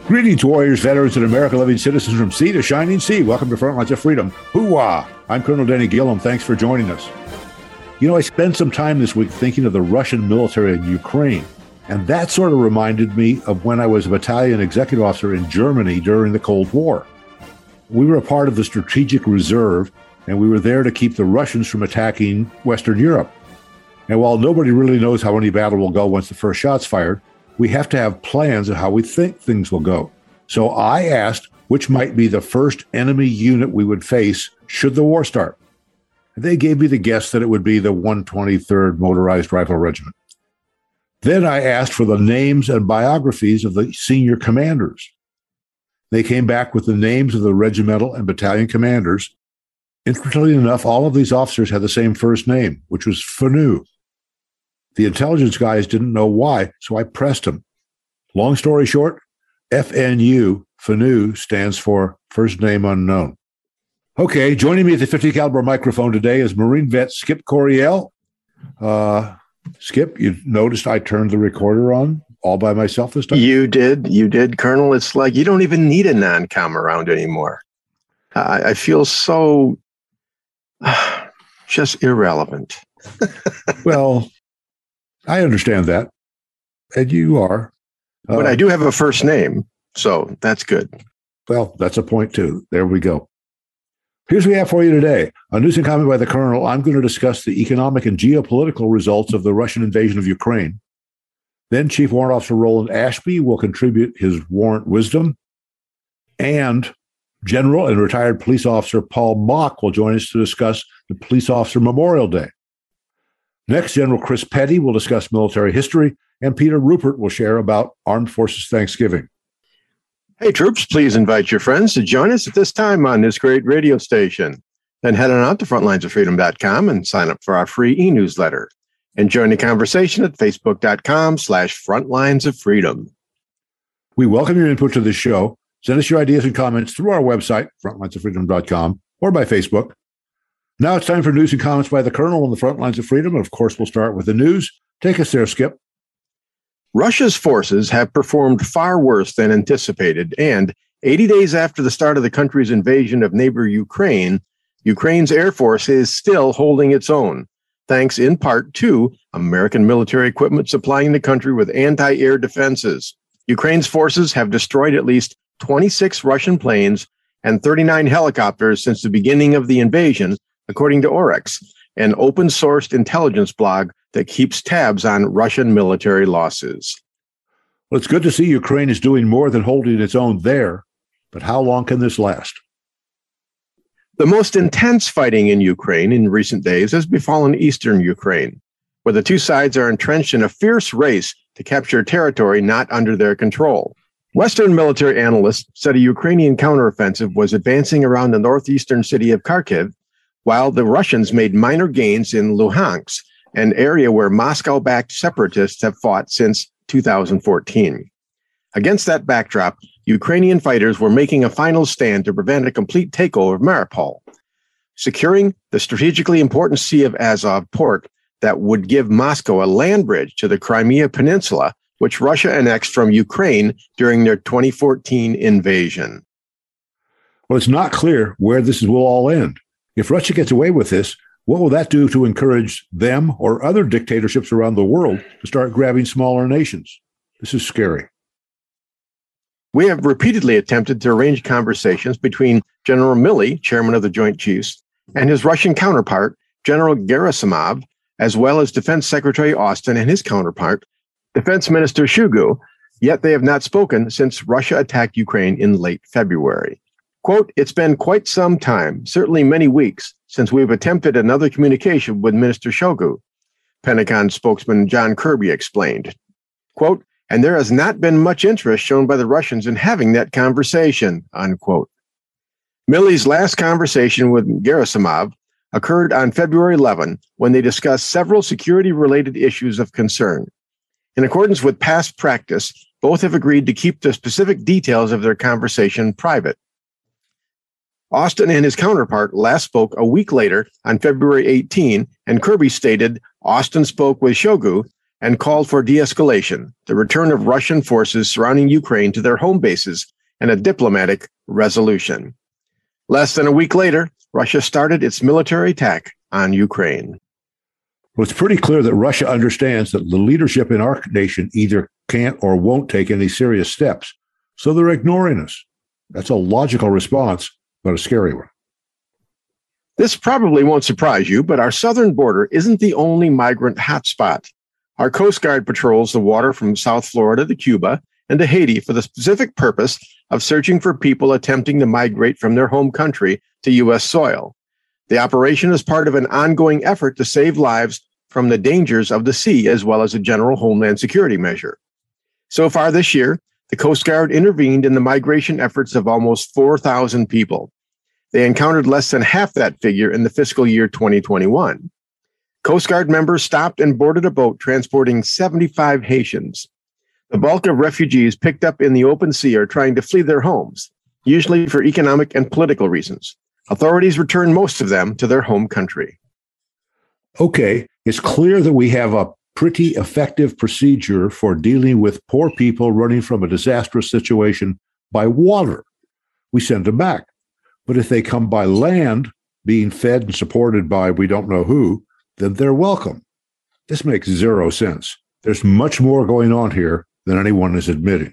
Greetings, warriors, veterans, and America-loving citizens from sea to shining sea. Welcome to Frontlines of Freedom. Hoo-wah! I'm Colonel Denny Gillum. Thanks for joining us. You know, I spent some time this week thinking of the Russian military in Ukraine, and that sort of reminded me of when I was a battalion executive officer in Germany during the Cold War. We were a part of the Strategic Reserve, and we were there to keep the Russians from attacking Western Europe. And while nobody really knows how any battle will go once the first shot's fired, we have to have plans of how we think things will go. So I asked which might be the first enemy unit we would face should the war start. And they gave me the guess that it would be the 123rd Motorized Rifle Regiment. Then I asked for the names and biographies of the senior commanders. They came back with the names of the regimental and battalion commanders. Interestingly enough, all of these officers had the same first name, which was Fanu. The intelligence guys didn't know why, so I pressed them. Long story short, FNU, Fanu, stands for First Name Unknown. Okay, joining me at the 50 caliber microphone today is Marine vet Skip Coryell. Skip, you noticed I turned the recorder on all by myself this time? You did, Colonel. It's like you don't even need a non-com around anymore. I feel so just irrelevant. Well, I understand that, and you are. But I do have a first name, so that's good. Well, that's a point, too. There we go. Here's what we have for you today. On News and Comment by the Colonel, I'm going to discuss the economic and geopolitical results of the Russian invasion of Ukraine. Then Chief Warrant Officer Roland Ashby will contribute his warrant wisdom. And General and retired police officer Paul Mock will join us to discuss the Police Officer Memorial Day. Next, General Chris Petty will discuss military history, and Peter Rupert will share about Armed Forces Thanksgiving. Hey, troops, please invite your friends to join us at this time on this great radio station. Then head on out to frontlinesofreedom.com and sign up for our free e-newsletter. And join the conversation at facebook.com/frontlinesoffreedom. We welcome your input to this show. Send us your ideas and comments through our website, frontlinesoffreedom.com, or by Facebook. Now it's time for News and Comments by the Colonel on the Front Lines of Freedom. And of course, we'll start with the news. Take us there, Skip. Russia's forces have performed far worse than anticipated. And 80 days after the start of the country's invasion of neighbor Ukraine, Ukraine's Air Force is still holding its own, thanks in part to American military equipment supplying the country with anti-air defenses. Ukraine's forces have destroyed at least 26 Russian planes and 39 helicopters since the beginning of the invasion, according to Oryx, an open-sourced intelligence blog that keeps tabs on Russian military losses. Well, it's good to see Ukraine is doing more than holding its own there, but how long can this last? The most intense fighting in Ukraine in recent days has befallen eastern Ukraine, where the two sides are entrenched in a fierce race to capture territory not under their control. Western military analysts said a Ukrainian counteroffensive was advancing around the northeastern city of Kharkiv, while the Russians made minor gains in Luhansk, an area where Moscow-backed separatists have fought since 2014. Against that backdrop, Ukrainian fighters were making a final stand to prevent a complete takeover of Mariupol, securing the strategically important Sea of Azov port that would give Moscow a land bridge to the Crimea Peninsula, which Russia annexed from Ukraine during their 2014 invasion. Well, it's not clear where this will all end. If Russia gets away with this, what will that do to encourage them or other dictatorships around the world to start grabbing smaller nations? This is scary. We have repeatedly attempted to arrange conversations between General Milley, chairman of the Joint Chiefs, and his Russian counterpart, General Gerasimov, as well as Defense Secretary Austin and his counterpart, Defense Minister Shoigu, yet they have not spoken since Russia attacked Ukraine in late February. Quote, "It's been quite some time, certainly many weeks, since we've attempted another communication with Minister Shoigu," Pentagon spokesman John Kirby explained. Quote, "And there has not been much interest shown by the Russians in having that conversation," unquote. Milley's last conversation with Gerasimov occurred on February 11 when they discussed several security-related issues of concern. In accordance with past practice, both have agreed to keep the specific details of their conversation private. Austin and his counterpart last spoke a week later on February 18, and Kirby stated Austin spoke with Shoigu and called for de-escalation, the return of Russian forces surrounding Ukraine to their home bases, and a diplomatic resolution. Less than a week later, Russia started its military attack on Ukraine. Well, it's pretty clear that Russia understands that the leadership in our nation either can't or won't take any serious steps, so they're ignoring us. That's a logical response, but a scary one. This probably won't surprise you, but our southern border isn't the only migrant hotspot. Our Coast Guard patrols the water from South Florida to Cuba and to Haiti for the specific purpose of searching for people attempting to migrate from their home country to U.S. soil. The operation is part of an ongoing effort to save lives from the dangers of the sea, as well as a general homeland security measure. So far this year, the Coast Guard intervened in the migration efforts of almost 4,000 people. They encountered less than half that figure in the fiscal year 2021. Coast Guard members stopped and boarded a boat transporting 75 Haitians. The bulk of refugees picked up in the open sea are trying to flee their homes, usually for economic and political reasons. Authorities returned most of them to their home country. Okay, it's clear that we have a pretty effective procedure for dealing with poor people running from a disastrous situation by water. We send them back. But if they come by land, being fed and supported by we don't know who, then they're welcome. This makes zero sense. There's much more going on here than anyone is admitting.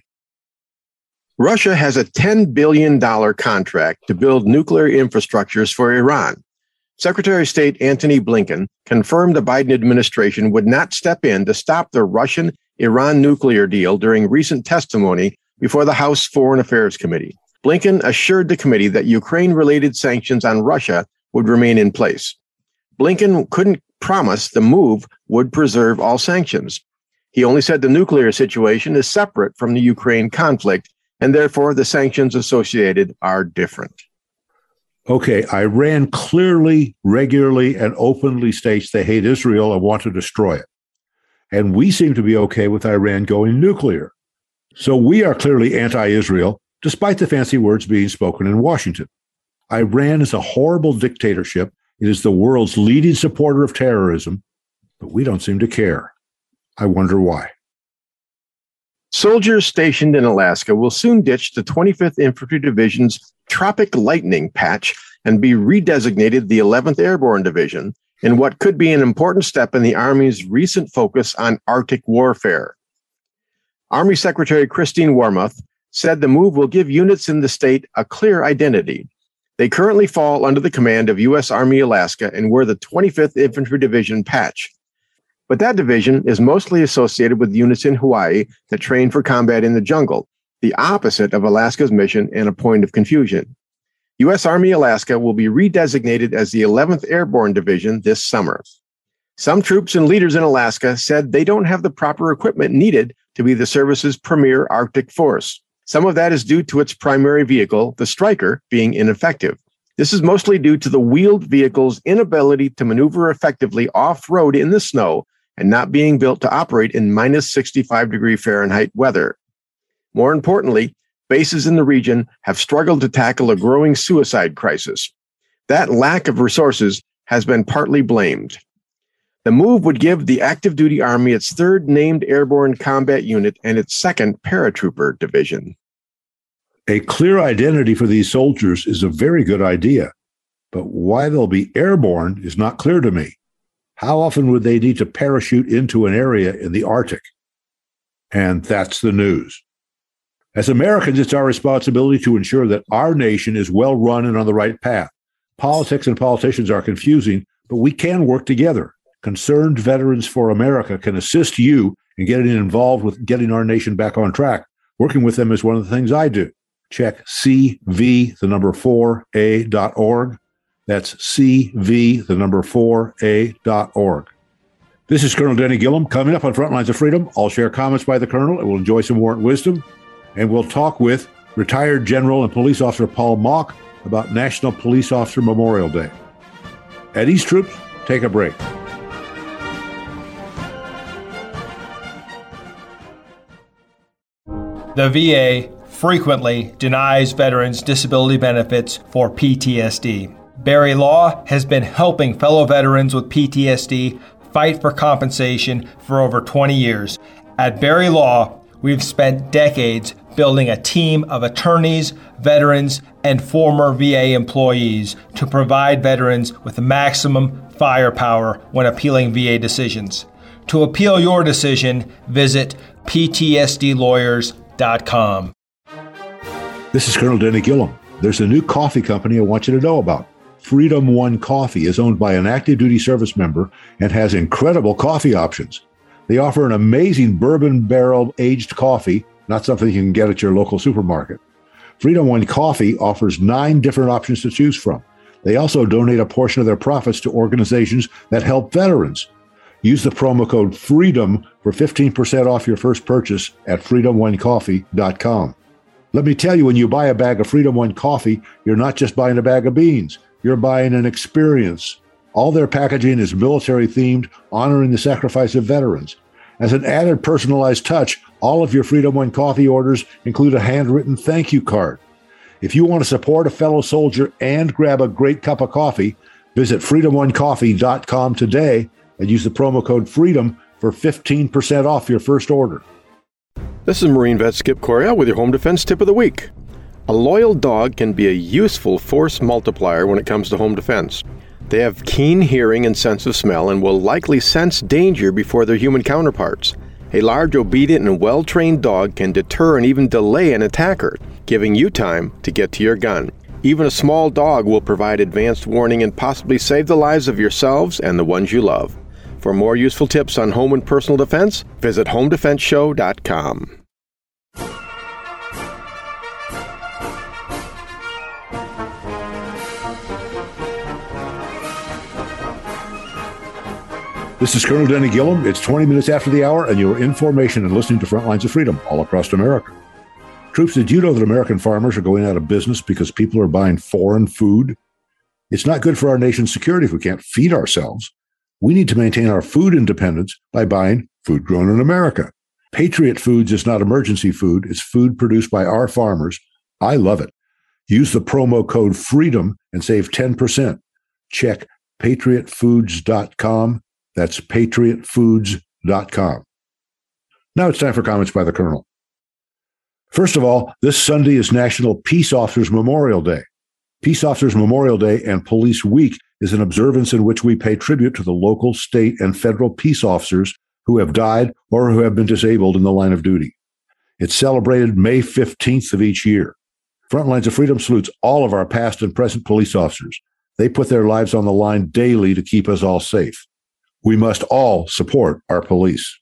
Russia has a $10 billion contract to build nuclear infrastructures for Iran. Secretary of State Antony Blinken confirmed the Biden administration would not step in to stop the Russian-Iran nuclear deal during recent testimony before the House Foreign Affairs Committee. Blinken assured the committee that Ukraine-related sanctions on Russia would remain in place. Blinken couldn't promise the move would preserve all sanctions. He only said the nuclear situation is separate from the Ukraine conflict, and therefore the sanctions associated are different. Okay, Iran clearly, regularly, and openly states they hate Israel and want to destroy it. And we seem to be okay with Iran going nuclear. So we are clearly anti-Israel, despite the fancy words being spoken in Washington. Iran is a horrible dictatorship. It is the world's leading supporter of terrorism, but we don't seem to care. I wonder why. Soldiers stationed in Alaska will soon ditch the 25th Infantry Division's Tropic Lightning patch and be redesignated the 11th Airborne Division in what could be an important step in the Army's recent focus on Arctic warfare. Army Secretary Christine Wormuth said the move will give units in the state a clear identity. They currently fall under the command of U.S. Army Alaska and wear the 25th Infantry Division patch. But that division is mostly associated with units in Hawaii that train for combat in the jungle, the opposite of Alaska's mission and a point of confusion. U.S. Army Alaska will be redesignated as the 11th Airborne Division this summer. Some troops and leaders in Alaska said they don't have the proper equipment needed to be the service's premier Arctic force. Some of that is due to its primary vehicle, the Stryker, being ineffective. This is mostly due to the wheeled vehicle's inability to maneuver effectively off-road in the snow and not being built to operate in minus 65 degree Fahrenheit weather. More importantly, bases in the region have struggled to tackle a growing suicide crisis. That lack of resources has been partly blamed. The move would give the active duty Army its third named airborne combat unit and its second paratrooper division. A clear identity for these soldiers is a very good idea, but why they'll be airborne is not clear to me. How often would they need to parachute into an area in the Arctic? And that's the news. As Americans, it's our responsibility to ensure that our nation is well run and on the right path. Politics and politicians are confusing, but we can work together. Concerned Veterans for America can assist you in getting involved with getting our nation back on track. Working with them is one of the things I do. Check CV4A.org. That's CV4A.org. This is Colonel Denny Gillum. Coming up on Frontlines of Freedom, I'll share comments by the Colonel and we'll enjoy some warrant wisdom. And we'll talk with retired General and Police Officer Paul Mock about National Police Officer Memorial Day. At East Troops, take a break. The VA frequently denies veterans disability benefits for PTSD. Barry Law has been helping fellow veterans with PTSD fight for compensation for over 20 years. At Berry Law, we've spent decades building a team of attorneys, veterans, and former VA employees to provide veterans with the maximum firepower when appealing VA decisions. To appeal your decision, visit ptsdlawyers.com. This is Colonel Denny Gillum. There's a new coffee company I want you to know about. Freedom One Coffee is owned by an active duty service member and has incredible coffee options. They offer an amazing bourbon barrel aged coffee, not something you can get at your local supermarket. Freedom One Coffee offers 9 different options to choose from. They also donate a portion of their profits to organizations that help veterans. Use the promo code FREEDOM for 15% off your first purchase at freedomonecoffee.com. Let me tell you, when you buy a bag of Freedom One Coffee, you're not just buying a bag of beans. You're buying an experience. All their packaging is military themed, honoring the sacrifice of veterans. As an added personalized touch, all of your Freedom One Coffee orders include a handwritten thank you card. If you want to support a fellow soldier and grab a great cup of coffee, visit freedomonecoffee.com today and use the promo code FREEDOM for 15% off your first order. This is Marine Vet Skip Coryell with your Home Defense Tip of the Week. A loyal dog can be a useful force multiplier when it comes to home defense. They have keen hearing and sense of smell and will likely sense danger before their human counterparts. A large, obedient, and well-trained dog can deter and even delay an attacker, giving you time to get to your gun. Even a small dog will provide advanced warning and possibly save the lives of yourselves and the ones you love. For more useful tips on home and personal defense, visit homedefenseshow.com. This is Colonel Denny Gillum. It's 20 minutes after the hour, and you're in formation and listening to Front Lines of Freedom all across America. Troops, did you know that American farmers are going out of business because people are buying foreign food? It's not good for our nation's security if we can't feed ourselves. We need to maintain our food independence by buying food grown in America. Patriot Foods is not emergency food. It's food produced by our farmers. I love it. Use the promo code FREEDOM and save 10%. Check patriotfoods.com. That's patriotfoods.com. Now it's time for comments by the Colonel. First of all, this Sunday is National Peace Officers Memorial Day. Peace Officers Memorial Day and Police Week is an observance in which we pay tribute to the local, state, and federal peace officers who have died or who have been disabled in the line of duty. It's celebrated May 15th of each year. Front Lines of Freedom salutes all of our past and present police officers. They put their lives on the line daily to keep us all safe. We must all support our police.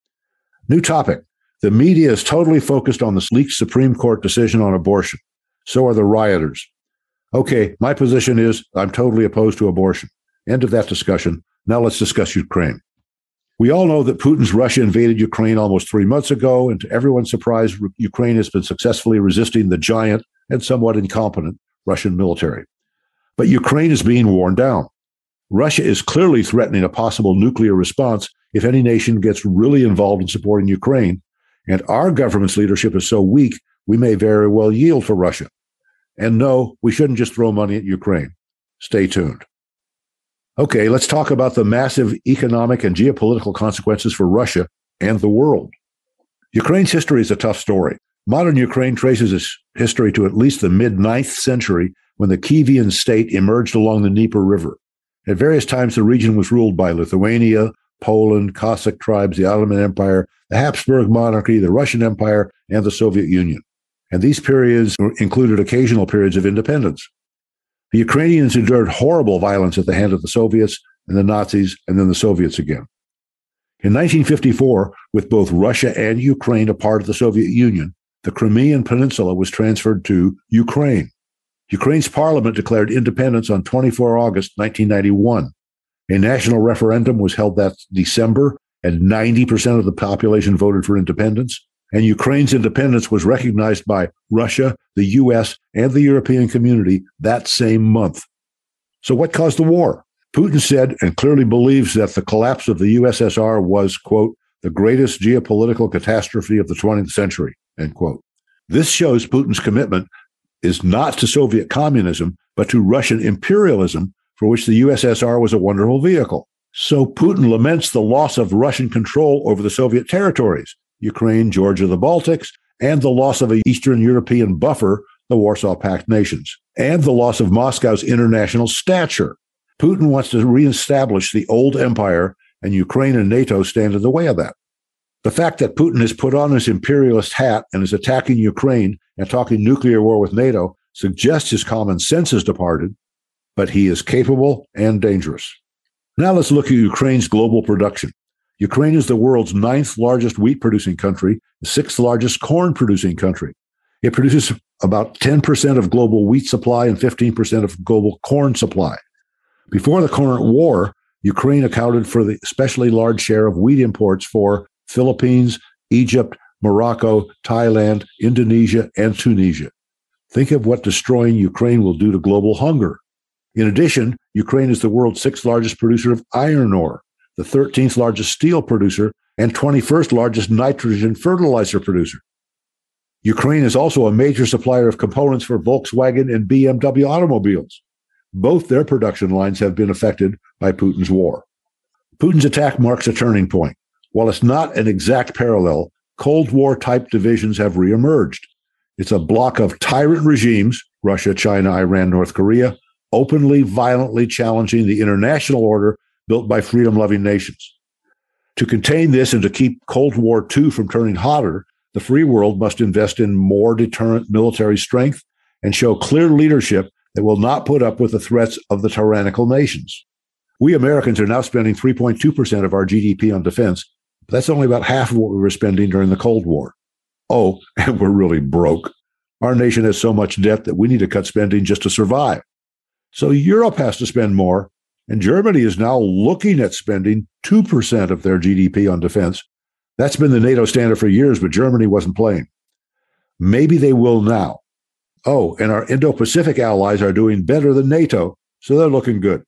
New topic. The media is totally focused on this leaked Supreme Court decision on abortion. So are the rioters. Okay, my position is I'm totally opposed to abortion. End of that discussion. Now let's discuss Ukraine. We all know that Putin's Russia invaded Ukraine almost 3 months ago, and to everyone's surprise, Ukraine has been successfully resisting the giant and somewhat incompetent Russian military. But Ukraine is being worn down. Russia is clearly threatening a possible nuclear response if any nation gets really involved in supporting Ukraine, and our government's leadership is so weak, we may very well yield to Russia. And no, we shouldn't just throw money at Ukraine. Stay tuned. Okay, let's talk about the massive economic and geopolitical consequences for Russia and the world. Ukraine's history is a tough story. Modern Ukraine traces its history to at least the mid-9th century when the Kievan state emerged along the Dnieper River. At various times, the region was ruled by Lithuania, Poland, Cossack tribes, the Ottoman Empire, the Habsburg monarchy, the Russian Empire, and the Soviet Union. And these periods included occasional periods of independence. The Ukrainians endured horrible violence at the hand of the Soviets and the Nazis, and then the Soviets again. In 1954, with both Russia and Ukraine a part of the Soviet Union, the Crimean Peninsula was transferred to Ukraine. Ukraine's parliament declared independence on 24 August 1991. A national referendum was held that December, and 90% of the population voted for independence. And Ukraine's independence was recognized by Russia, the U.S., and the European community that same month. So what caused the war? Putin said and clearly believes that the collapse of the USSR was, quote, the greatest geopolitical catastrophe of the 20th century, end quote. This shows Putin's commitment is not to Soviet communism, but to Russian imperialism, for which the USSR was a wonderful vehicle. So Putin laments the loss of Russian control over the Soviet territories, Ukraine, Georgia, the Baltics, and the loss of an Eastern European buffer, the Warsaw Pact nations, and the loss of Moscow's international stature. Putin wants to reestablish the old empire, and Ukraine and NATO stand in the way of that. The fact that Putin has put on his imperialist hat and is attacking Ukraine and talking nuclear war with NATO suggests his common sense has departed, but he is capable and dangerous. Now let's look at Ukraine's global production. Ukraine is the world's 9th largest wheat-producing country, the 6th largest corn-producing country. It produces about 10% of global wheat supply and 15% of global corn supply. Before the current war, Ukraine accounted for the especially large share of wheat imports for Philippines, Egypt, Morocco, Thailand, Indonesia, and Tunisia. Think of what destroying Ukraine will do to global hunger. In addition, Ukraine is the world's 6th largest producer of iron ore, the 13th largest steel producer, and 21st largest nitrogen fertilizer producer. Ukraine is also a major supplier of components for Volkswagen and BMW automobiles. Both their production lines have been affected by Putin's war. Putin's attack marks a turning point. While it's not an exact parallel, Cold War-type divisions have reemerged. It's a block of tyrant regimes, Russia, China, Iran, North Korea, openly, violently challenging the international order built by freedom-loving nations. To contain this and to keep Cold War II from turning hotter, the free world must invest in more deterrent military strength and show clear leadership that will not put up with the threats of the tyrannical nations. We Americans are now spending 3.2% of our GDP on defense, but that's only about half of what we were spending during the Cold War. Oh, and we're really broke. Our nation has so much debt that we need to cut spending just to survive. So Europe has to spend more, and Germany is now looking at spending 2% of their GDP on defense. That's been the NATO standard for years, but Germany wasn't playing. Maybe they will now. Oh, and our Indo-Pacific allies are doing better than NATO, so they're looking good.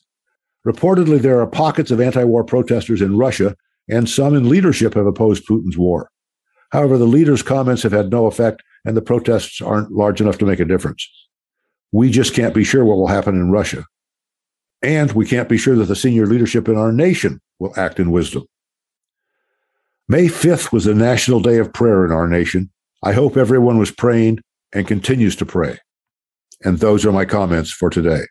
Reportedly, there are pockets of anti-war protesters in Russia, and some in leadership have opposed Putin's war. However, the leaders' comments have had no effect, and the protests aren't large enough to make a difference. We just can't be sure what will happen in Russia. And we can't be sure that the senior leadership in our nation will act in wisdom. May 5th was the National Day of Prayer in our nation. I hope everyone was praying and continues to pray. And those are my comments for today.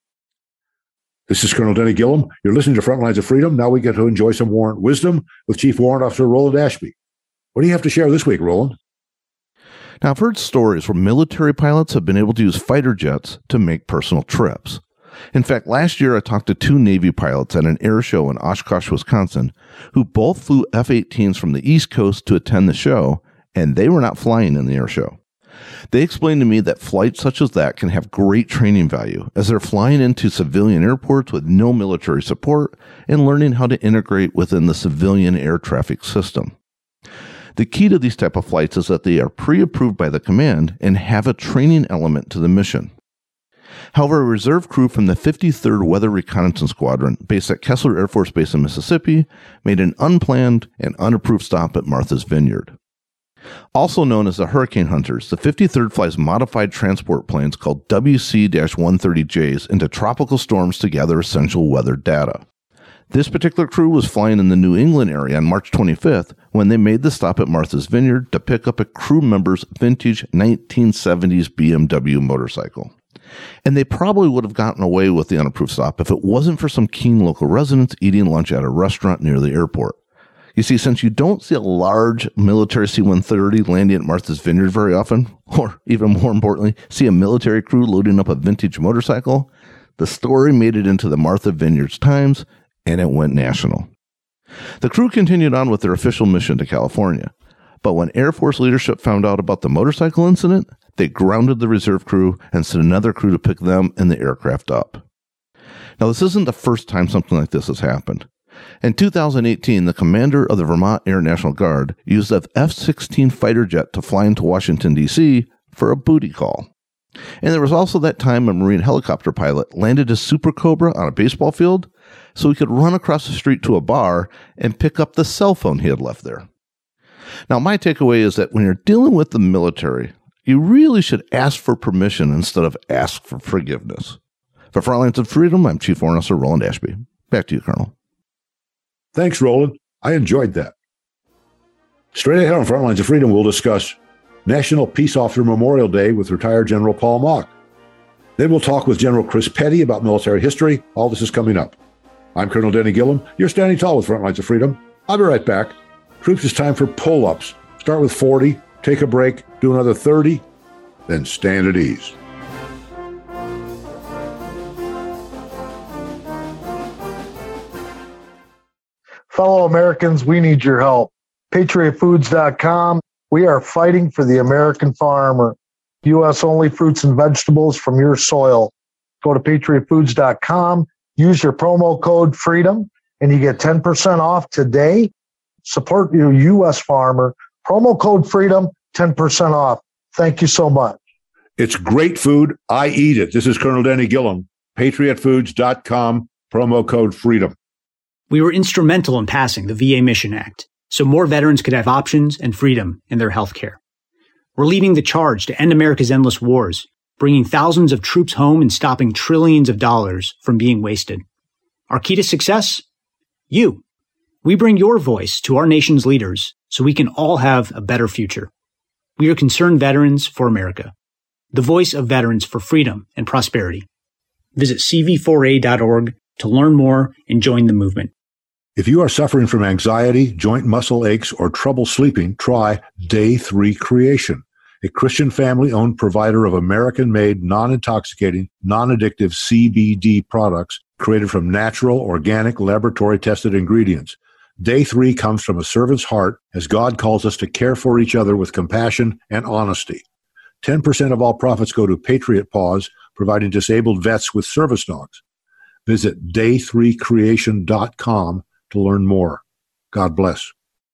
This is Colonel Denny Gillum. You're listening to Frontlines of Freedom. Now we get to enjoy some warrant wisdom with Chief Warrant Officer Roland Ashby. What do you have to share this week, Roland? Now, I've heard stories where military pilots have been able to use fighter jets to make personal trips. In fact, last year I talked to 2 Navy pilots at an air show in Oshkosh, Wisconsin, who both flew F-18s from the East Coast to attend the show, and they were not flying in the air show. They explained to me that flights such as that can have great training value, as they're flying into civilian airports with no military support and learning how to integrate within the civilian air traffic system. The key to these type of flights is that they are pre-approved by the command and have a training element to the mission. However, a reserve crew from the 53rd Weather Reconnaissance Squadron, based at Kessler Air Force Base in Mississippi, made an unplanned and unapproved stop at Martha's Vineyard. Also known as the Hurricane Hunters, the 53rd flies modified transport planes called WC-130Js into tropical storms to gather essential weather data. This particular crew was flying in the New England area on March 25th when they made the stop at Martha's Vineyard to pick up a crew member's vintage 1970s BMW motorcycle. And they probably would have gotten away with the unapproved stop if it wasn't for some keen local residents eating lunch at a restaurant near the airport. You see, since you don't see a large military C-130 landing at Martha's Vineyard very often, or even more importantly, see a military crew loading up a vintage motorcycle, the story made it into the Martha Vineyards Times, and it went national. The crew continued on with their official mission to California, but when Air Force leadership found out about the motorcycle incident, they grounded the reserve crew and sent another crew to pick them and the aircraft up. Now, this isn't the first time something like this has happened. In 2018, the commander of the Vermont Air National Guard used an F-16 fighter jet to fly into Washington, D.C. for a booty call. And there was also that time a Marine helicopter pilot landed a Super Cobra on a baseball field so he could run across the street to a bar and pick up the cell phone he had left there. Now, my takeaway is that when you're dealing with the military, you really should ask for permission instead of ask for forgiveness. For Frontlines of Freedom, I'm Chief Warrant Officer Roland Ashby. Back to you, Colonel. Thanks, Roland. I enjoyed that. Straight ahead on Frontlines of Freedom, we'll discuss National Peace Officer Memorial Day with retired General Paul Mock. Then we'll talk with General Chris Petty about military history. All this is coming up. I'm Colonel Denny Gillum. You're standing tall with Frontlines of Freedom. I'll be right back. Troops, it's time for pull-ups. Start with 40, take a break, do another 30, then stand at ease. Fellow Americans, we need your help. PatriotFoods.com. We are fighting for the American farmer. U.S.-only fruits and vegetables from your soil. Go to PatriotFoods.com. Use your promo code FREEDOM, and you get 10% off today. Support your U.S. farmer. Promo code FREEDOM, 10% off. Thank you so much. It's great food. I eat it. This is Colonel Denny Gillum. PatriotFoods.com. Promo code FREEDOM. We were instrumental in passing the VA Mission Act, so more veterans could have options and freedom in their health care. We're leading the charge to end America's endless wars, bringing thousands of troops home and stopping trillions of dollars from being wasted. Our key to success? You. We bring your voice to our nation's leaders so we can all have a better future. We are Concerned Veterans for America, the voice of veterans for freedom and prosperity. Visit cv4a.org to learn more and join the movement. If you are suffering from anxiety, joint muscle aches, or trouble sleeping, try Day 3 Creation, a Christian family-owned provider of American-made, non-intoxicating, non-addictive CBD products created from natural, organic, laboratory-tested ingredients. Day 3 comes from a servant's heart as God calls us to care for each other with compassion and honesty. 10% of all profits go to Patriot Paws, providing disabled vets with service dogs. Visit day3creation.com to learn more. God bless.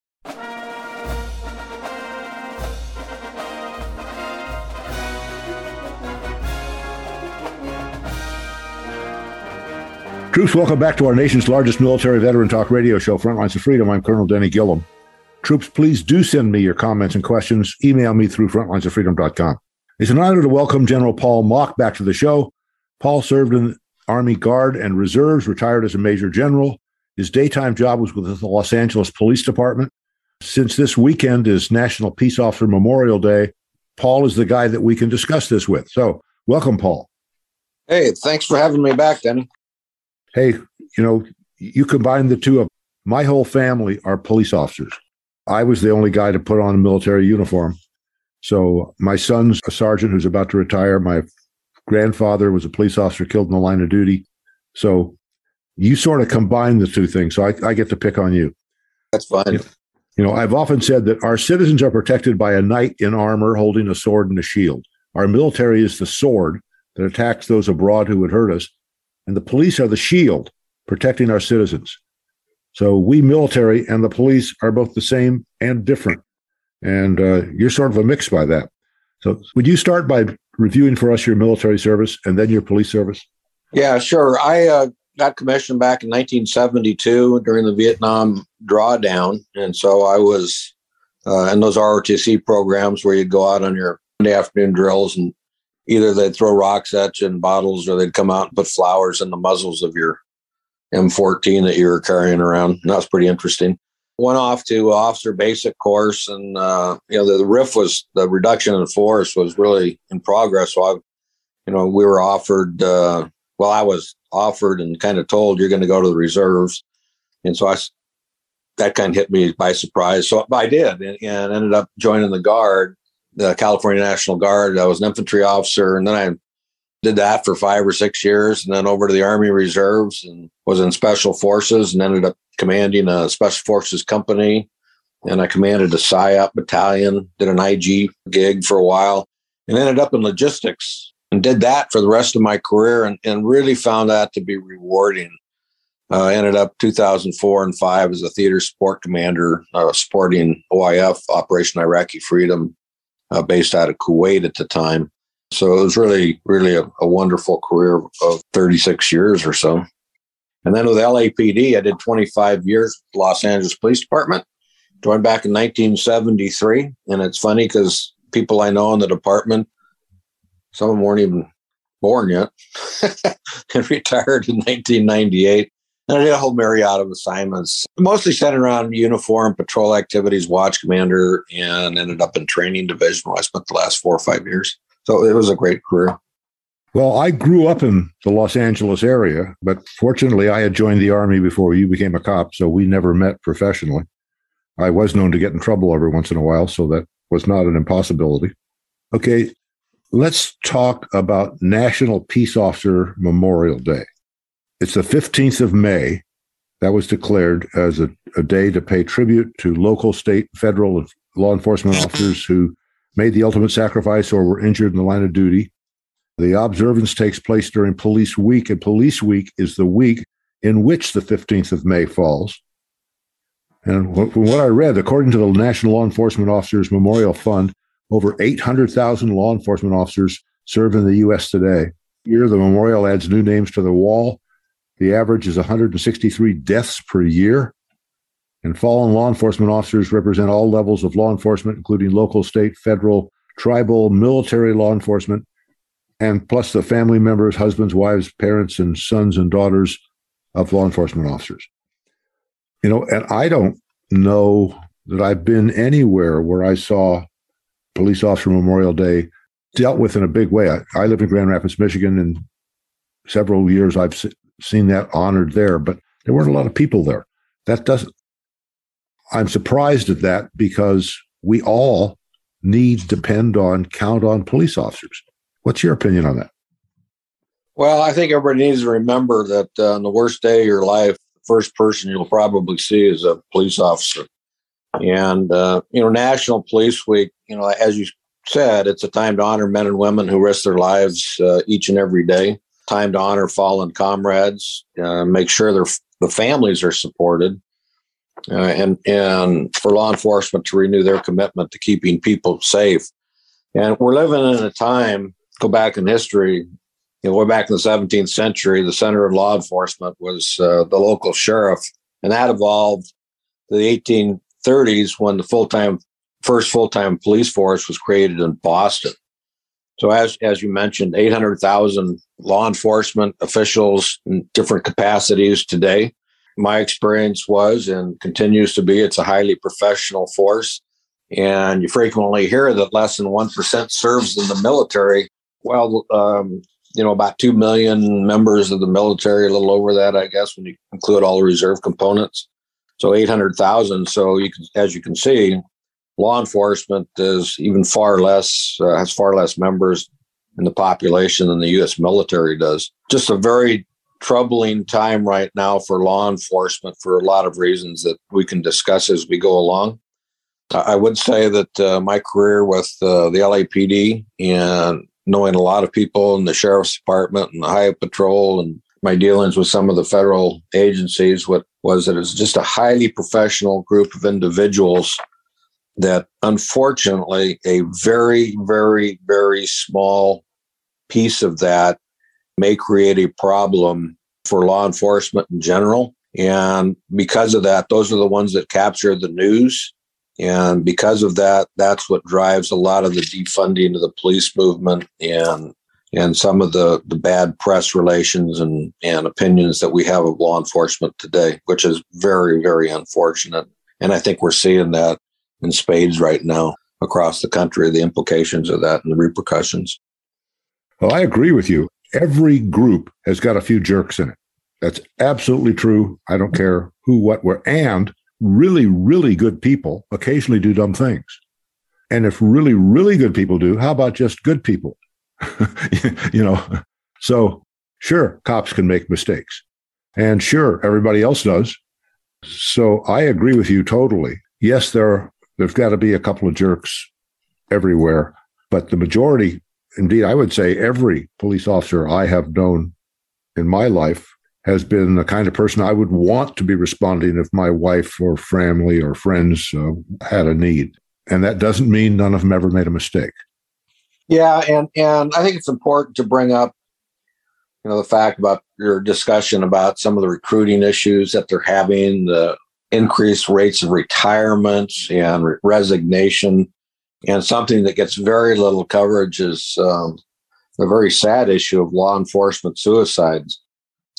Troops, welcome back to our nation's largest military veteran talk radio show, Frontlines of Freedom. I'm Colonel Denny Gillum. Troops, please do send me your comments and questions. Email me through frontlinesoffreedom.com. It's an honor to welcome General Paul Mock back to the show. Paul served in the Army Guard and Reserves, retired as a Major General. His daytime job was with the Los Angeles Police Department. Since this weekend is National Peace Officer Memorial Day, Paul is the guy that we can discuss this with. So welcome, Paul. Hey, thanks for having me back, Denny. Hey, you combine the two of my whole family are police officers. I was the only guy to put on a military uniform. So my son's a sergeant who's about to retire. My grandfather was a police officer killed in the line of duty. So you sort of combine the two things. So I get to pick on you. That's fine. I've often said that our citizens are protected by a knight in armor holding a sword and a shield. Our military is the sword that attacks those abroad who would hurt us. And the police are the shield protecting our citizens. So we military and the police are both the same and different. And you're sort of a mix by that. So would you start by reviewing for us your military service and then your police service? Yeah, sure. I got commissioned back in 1972 during the Vietnam drawdown. And so I was in those ROTC programs where you'd go out on your Sunday afternoon drills and either they'd throw rocks at you in bottles or they'd come out and put flowers in the muzzles of your M14 that you were carrying around. And that was pretty interesting. Went off to officer basic course, and the RIF was the reduction in force was really in progress. So we were offered. I was offered and kind of told you're going to go to the reserves, and so that kind of hit me by surprise. So I did, and ended up joining the Guard, the California National Guard. I was an infantry officer, and then I did that for 5 or 6 years, and then over to the Army Reserves and was in Special Forces and ended up commanding a Special Forces company. And I commanded a PSYOP battalion, did an IG gig for a while, and ended up in logistics and did that for the rest of my career and really found that to be rewarding. Ended up 2004 and 5 as a theater support commander, supporting OIF, Operation Iraqi Freedom, based out of Kuwait at the time. So it was really, really a wonderful career of 36 years or so. And then with LAPD, I did 25 years with Los Angeles Police Department. Joined back in 1973. And it's funny because people I know in the department, some of them weren't even born yet, and retired in 1998. And I did a whole myriad of assignments, mostly centered around uniform, patrol activities, watch commander, and ended up in training division where I spent the last 4 or 5 years. So it was a great career. Well, I grew up in the Los Angeles area, but fortunately I had joined the Army before you became a cop, so we never met professionally. I was known to get in trouble every once in a while, so that was not an impossibility. Okay, let's talk about National Peace Officer Memorial Day. It's the 15th of May. That was declared as a day to pay tribute to local, state, federal, and law enforcement officers who made the ultimate sacrifice or were injured in the line of duty. The observance takes place during Police Week, and Police Week is the week in which the 15th of May falls. And from what I read, according to the National Law Enforcement Officers Memorial Fund, over 800,000 law enforcement officers serve in the U.S. today. Here, the memorial adds new names to the wall. The average is 163 deaths per year. And fallen law enforcement officers represent all levels of law enforcement, including local, state, federal, tribal, military law enforcement, and plus the family members, husbands, wives, parents, and sons and daughters of law enforcement officers. You know, and I don't know that I've been anywhere where I saw Police Officer Memorial Day dealt with in a big way. I live in Grand Rapids, Michigan, and several years I've seen that honored there, but there weren't a lot of people there. I'm surprised at that because we all count on police officers. What's your opinion on that? Well, I think everybody needs to remember that on the worst day of your life, the first person you'll probably see is a police officer. And, National Police Week, as you said, it's a time to honor men and women who risk their lives each and every day. Time to honor fallen comrades, make sure the families are supported, and for law enforcement to renew their commitment to keeping people safe. And we're living in a time, go back in history, way back in the 17th century, the center of law enforcement was the local sheriff. And that evolved to the 1830s when the first full-time police force was created in Boston. So as you mentioned, 800,000 law enforcement officials in different capacities today. My experience was and continues to be it's a highly professional force. And you frequently hear that less than 1% serves in the military. Well, about 2 million members of the military, a little over that, I guess, when you include all the reserve components. So 800,000. So as you can see, law enforcement is even has far less members in the population than the U.S. military does. Just a very troubling time right now for law enforcement for a lot of reasons that we can discuss as we go along. I would say that my career with the LAPD and knowing a lot of people in the Sheriff's Department and the Highway Patrol and my dealings with some of the federal agencies was that it's just a highly professional group of individuals that unfortunately a very, very, very small piece of that may create a problem for law enforcement in general. And because of that, those are the ones that capture the news. And because of that, that's what drives a lot of the defunding of the police movement and some of the bad press relations and opinions that we have of law enforcement today, which is very, very unfortunate. And I think we're seeing that in spades right now across the country, the implications of that and the repercussions. Well, I agree with you. Every group has got a few jerks in it. That's absolutely true. I don't care who, what, where. And really, really good people occasionally do dumb things. And if really, really good people do, how about just good people? So sure, cops can make mistakes. And sure, everybody else does. So I agree with you totally. Yes, there's got to be a couple of jerks everywhere, but the majority, indeed, I would say every police officer I have known in my life has been the kind of person I would want to be responding if my wife or family or friends had a need. And that doesn't mean none of them ever made a mistake. Yeah, and I think it's important to bring up, the fact about your discussion about some of the recruiting issues that they're having, the increased rates of retirements and resignation. And something that gets very little coverage is the very sad issue of law enforcement suicides.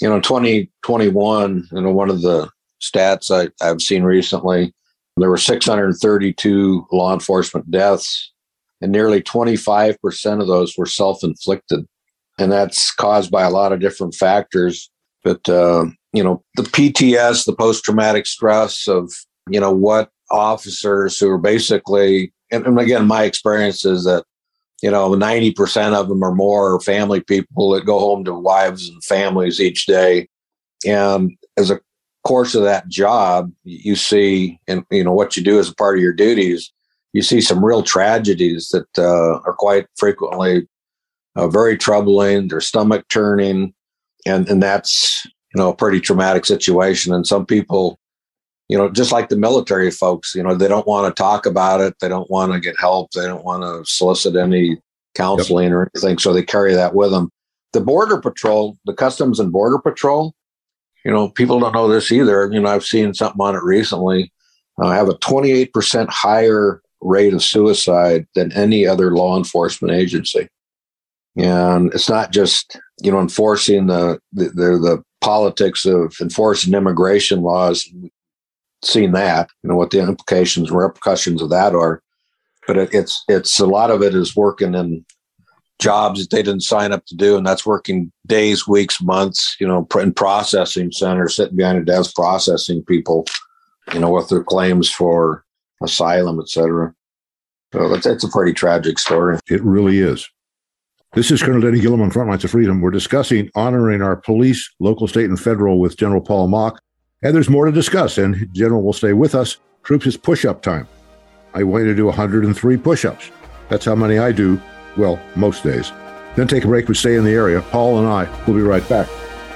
2021, one of the stats I've seen recently, there were 632 law enforcement deaths, and nearly 25% of those were self-inflicted. And that's caused by a lot of different factors. But, the PTS, the post-traumatic stress of, what officers who are basically, and again, my experience is that, 90% of them or more are family people that go home to wives and families each day. And as a course of that job, you see, and, what you do as a part of your duties, you see some real tragedies that are quite frequently very troubling. They're stomach turning. And that's, a pretty traumatic situation. And some people, just like the military folks, they don't want to talk about it. They don't want to get help. They don't want to solicit any counseling or anything. So they carry that with them. The Border Patrol, the Customs and Border Patrol, people don't know this either. I've seen something on it recently. Have a 28% higher rate of suicide than any other law enforcement agency. And it's not just, enforcing the politics of enforcing immigration laws. Seen that, what the implications and repercussions of that are. But it's a lot of it is working in jobs that they didn't sign up to do. And that's working days, weeks, months, in processing centers, sitting behind a desk processing people, with their claims for asylum, et cetera. So that's a pretty tragic story. It really is. This is Colonel Denny Gillum on Frontlines of Freedom. We're discussing honoring our police, local, state, and federal with General Paul Mock. And there's more to discuss, and General will stay with us. Troops, it's push-up time. I want you to do 103 push-ups. That's how many I do, well, most days. Then take a break and stay in the area. Paul and I will be right back.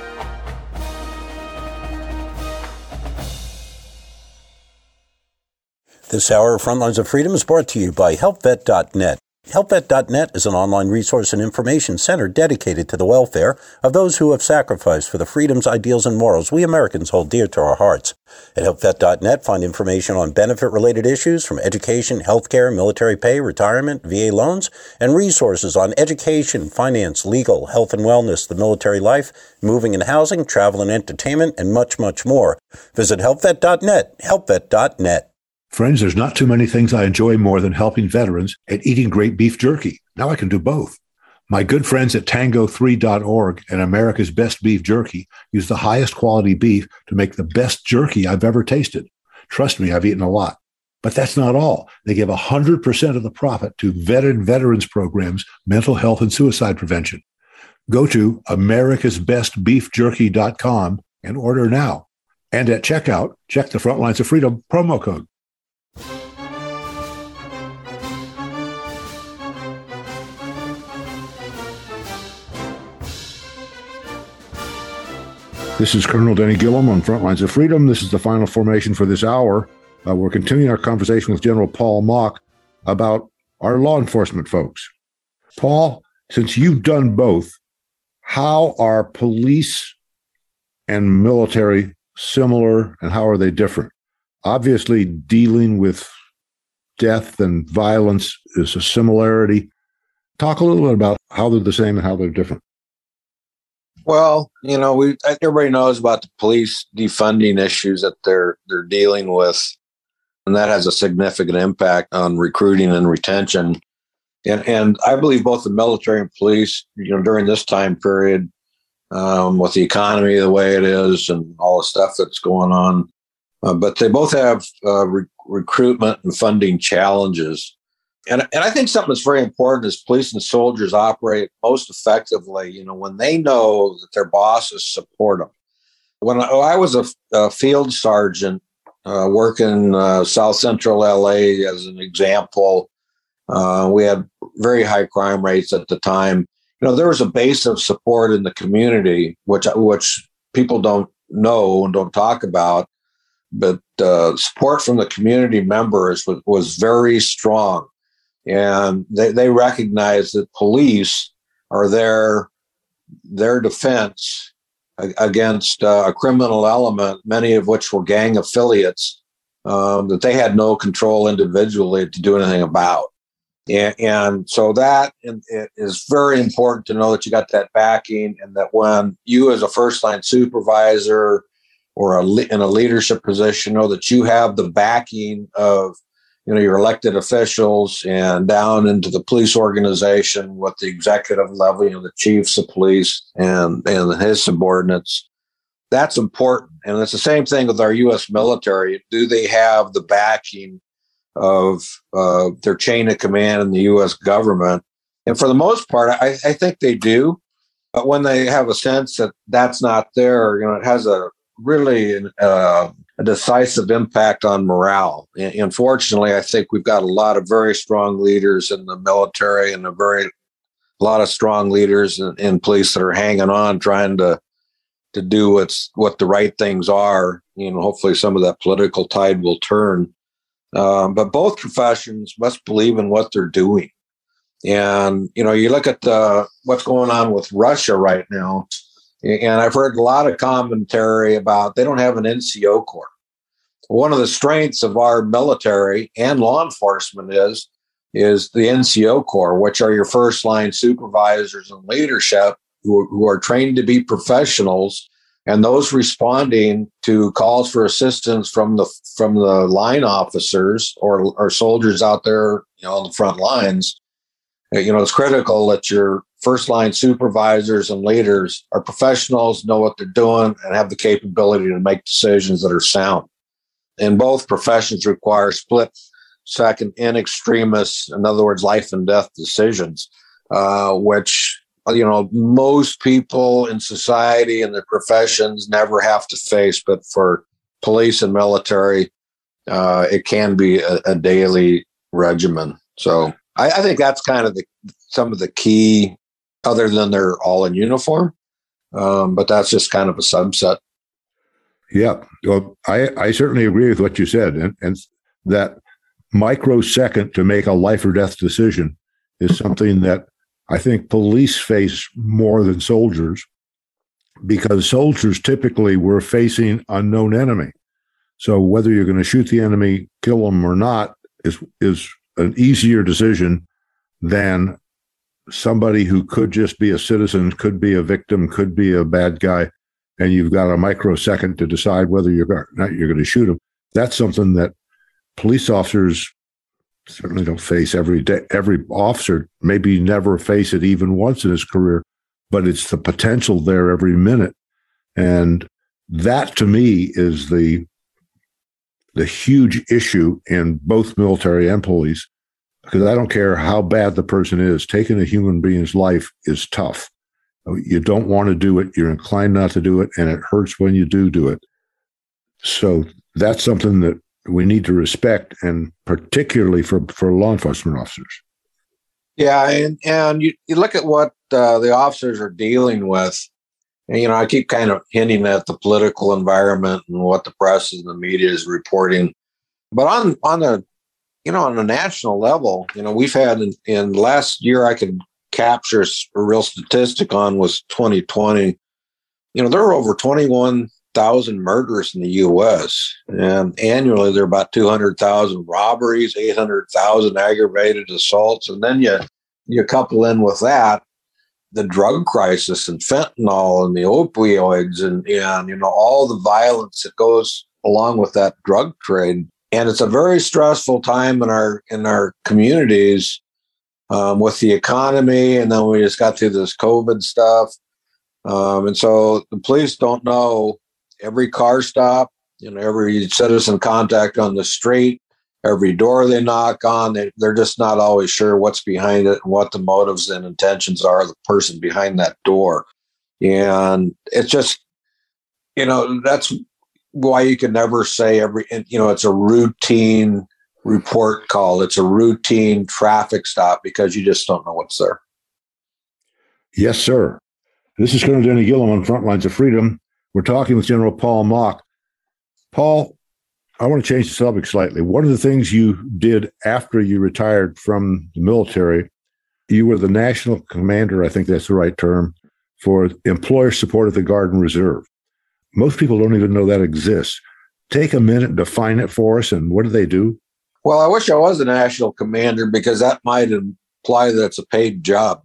This hour of Frontlines of Freedom is brought to you by HelpVet.net. HelpVet.net is an online resource and information center dedicated to the welfare of those who have sacrificed for the freedoms, ideals, and morals we Americans hold dear to our hearts. At HelpVet.net, find information on benefit-related issues from education, healthcare, military pay, retirement, VA loans, and resources on education, finance, legal, health and wellness, the military life, moving and housing, travel and entertainment, and much, much more. Visit HelpVet.net, HelpVet.net. Friends, there's not too many things I enjoy more than helping veterans and eating great beef jerky. Now I can do both. My good friends at Tango3.org and America's Best Beef Jerky use the highest quality beef to make the best jerky I've ever tasted. Trust me, I've eaten a lot. But that's not all. They give 100% of the profit to veterans programs, mental health, and suicide prevention. Go to americasbestbeefjerky.com and order now. And at checkout, check the Frontlines of Freedom promo code. This is Colonel Denny Gillum on Frontlines of Freedom. This is the final formation for this hour. We're continuing our conversation with General Paul Mock about our law enforcement folks. Paul, since you've done both, how are police and military similar and how are they different? Obviously, dealing with death and violence is a similarity. Talk a little bit about how they're the same and how they're different. Well, everybody knows about the police defunding issues that they're dealing with, and that has a significant impact on recruiting and retention. And I believe both the military and police, during this time period, with the economy the way it is and all the stuff that's going on, but they both have recruitment and funding challenges. And I think something that's very important is police and soldiers operate most effectively, when they know that their bosses support them. When I was a field sergeant working South Central LA as an example, we had very high crime rates at the time. There was a base of support in the community, which people don't know and don't talk about, but support from the community members was very strong. And they recognize that police are their defense against a criminal element, many of which were gang affiliates, that they had no control individually to do anything about. And so that it is very important to know that you got that backing, and that when you as a first line supervisor or in a leadership position know that you have the backing of your elected officials and down into the police organization with the executive level, the chiefs of police and his subordinates. That's important. And it's the same thing with our U.S. military. Do they have the backing of their chain of command in the U.S. government? And for the most part, I think they do. But when they have a sense that that's not there, it has a really a decisive impact on morale. And unfortunately, I think we've got a lot of very strong leaders in the military and a lot of strong leaders in police that are hanging on, trying to do what the right things are. Hopefully some of that political tide will turn. But both professions must believe in what they're doing. And, you look at what's going on with Russia right now, and I've heard a lot of commentary about they don't have an NCO Corps. One of the strengths of our military and law enforcement is the NCO Corps, which are your first line supervisors and leadership who are trained to be professionals, and those responding to calls for assistance from the line officers or soldiers out there, on the front lines. It's critical that your first line supervisors and leaders are professionals, know what they're doing, and have the capability to make decisions that are sound. And both professions require split second in extremis, in other words, life and death decisions, which most people in society and their professions never have to face, but for police and military, it can be a daily regimen. So I think that's kind of some of the key, other than they're all in uniform, but that's just kind of a subset. Yeah, well, I certainly agree with what you said, and that microsecond to make a life or death decision is something that I think police face more than soldiers, because soldiers typically were facing unknown enemy. So whether you're going to shoot the enemy, kill them or not is an easier decision than somebody who could just be a citizen, could be a victim, could be a bad guy, and you've got a microsecond to decide whether you're going to shoot them. That's something that police officers certainly don't face every day. Every officer maybe never face it even once in his career, but it's the potential there every minute. And that to me is the huge issue in both military and police, because I don't care how bad the person is, taking a human being's life is tough. You don't want to do it. You're inclined not to do it, and it hurts when you do it. So that's something that we need to respect, and particularly for law enforcement officers. Yeah, and you look at what the officers are dealing with. And, I keep kind of hinting at the political environment and what the press and the media is reporting. But on a national level, we've had in last year, I could capture a real statistic on was 2020. There were over 21,000 murders in the U.S. and annually there are about 200,000 robberies, 800,000 aggravated assaults, and then you couple in with that the drug crisis and fentanyl and the opioids and all the violence that goes along with that drug trade. And it's a very stressful time in our communities with the economy, and then we just got through this COVID stuff, and so the police don't know every car stop, every citizen contact on the street, every door they knock on. They're just not always sure what's behind it and what the motives and intentions are of the person behind that door. And it's just, that's why you can never say it's a routine report call. It's a routine traffic stop, because you just don't know what's there. Yes, sir. This is Colonel Denny Gillum on Frontlines of Freedom. We're talking with General Paul Mock. Paul, I want to change the subject slightly. One of the things you did after you retired from the military, you were the national commander, I think that's the right term, for employer support of the Guard and Reserve. Most people don't even know that exists. Take a minute and define it for us, and what do they do? Well, I wish I was a national commander because that might imply that it's a paid job.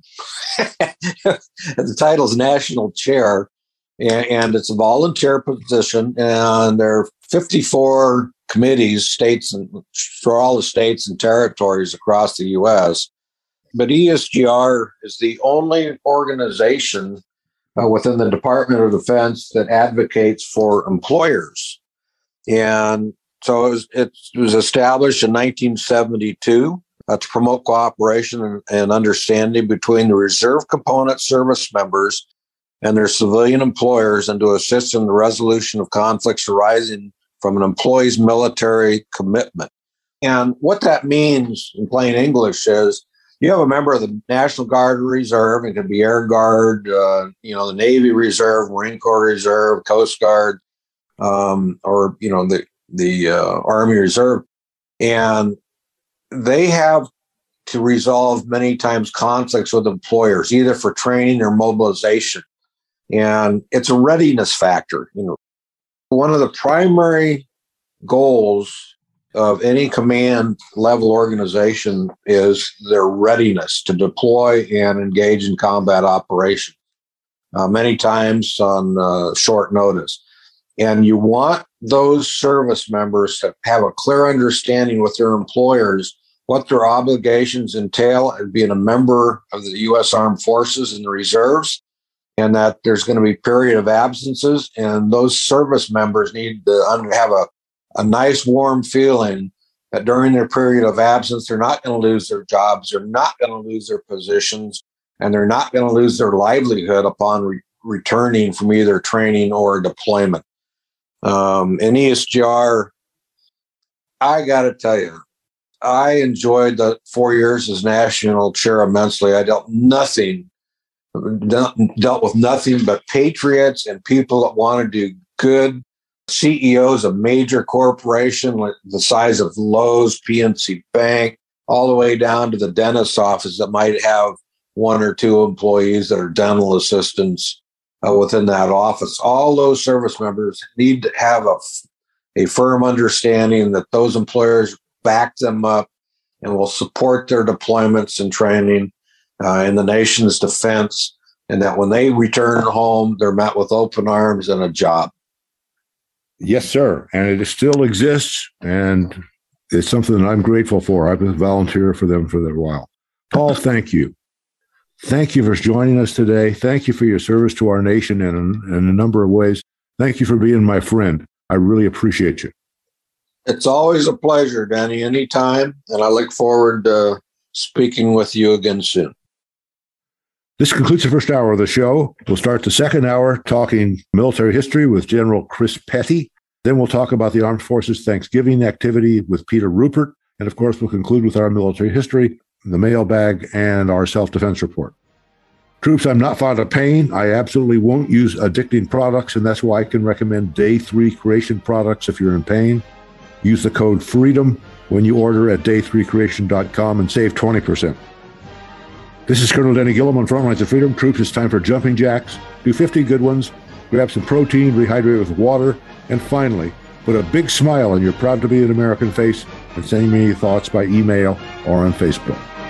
The title's national chair, and it's a volunteer position, and there are 54 committees, states, and for all the states and territories across the U.S. But ESGR is the only organization within the Department of Defense that advocates for employers. And so it was established in 1972 to promote cooperation and understanding between the reserve component service members and their civilian employers, and to assist in the resolution of conflicts arising from an employee's military commitment. And what that means in plain English is you have a member of the National Guard or Reserve, it could be Air Guard, the Navy Reserve, Marine Corps Reserve, Coast Guard, or the Army Reserve, and they have to resolve many times conflicts with employers, either for training or mobilization. And it's a readiness factor. One of the primary goals of any command level organization is their readiness to deploy and engage in combat operations, many times on short notice. And you want those service members to have a clear understanding with their employers what their obligations entail and being a member of the U.S. Armed Forces and the reserves, and that there's going to be a period of absences, and those service members need to have a nice warm feeling that during their period of absence, they're not going to lose their jobs, they're not going to lose their positions, and they're not going to lose their livelihood upon returning from either training or deployment. In ESGR, I got to tell you, I enjoyed the 4 years as national chair immensely. I dealt with nothing but patriots and people that want to do good. CEOs of major corporations like the size of Lowe's, PNC Bank, all the way down to the dentist's office that might have one or two employees that are dental assistants within that office. All those service members need to have a firm understanding that those employers back them up and will support their deployments and training in the nation's defense, and that when they return home, they're met with open arms and a job. Yes, sir. And it still exists, and it's something that I'm grateful for. I've been a volunteer for them for a while. Paul, thank you. Thank you for joining us today. Thank you for your service to our nation in a number of ways. Thank you for being my friend. I really appreciate you. It's always a pleasure, Danny, anytime, and I look forward to speaking with you again soon. This concludes the first hour of the show. We'll start the second hour talking military history with General Chris Petty. Then we'll talk about the Armed Forces Thanksgiving activity with Peter Rupert. And of course, we'll conclude with our military history, the mailbag, and our self-defense report. Troops, I'm not fond of pain. I absolutely won't use addicting products, and that's why I can recommend Day 3 Creation products if you're in pain. Use the code FREEDOM when you order at day3creation.com and save 20%. This is Colonel Denny Gillum on Frontlines of Freedom. Troops, it's time for jumping jacks. Do 50 good ones. Grab some protein, rehydrate with water, and finally, put a big smile on your proud to be an American face and send me your thoughts by email or on Facebook.